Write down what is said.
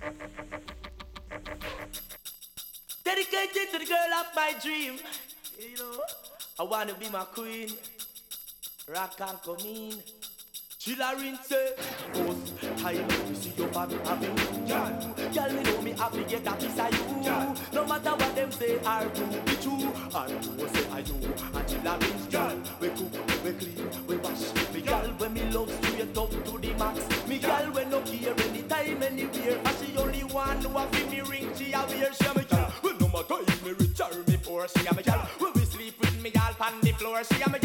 Dedicated to the girl of my dream. You know, I wanna be my queen. Rock and come in. Chilla rinse. Boss, I know me see your body having you. Girl, me know me happy get a piece of you. No matter what them say or do, be true. And who say I you. And chilla rinse, girl. We cook, we clean, we wash. Me girl, when me love straight up to the max. Me girl, when no care anytime, anywhere. And she only one who a feel me ring. She a wear, she a me girl. No matter if me rich or me poor, she a me girl. When we sleep with me girl on the floor, she a me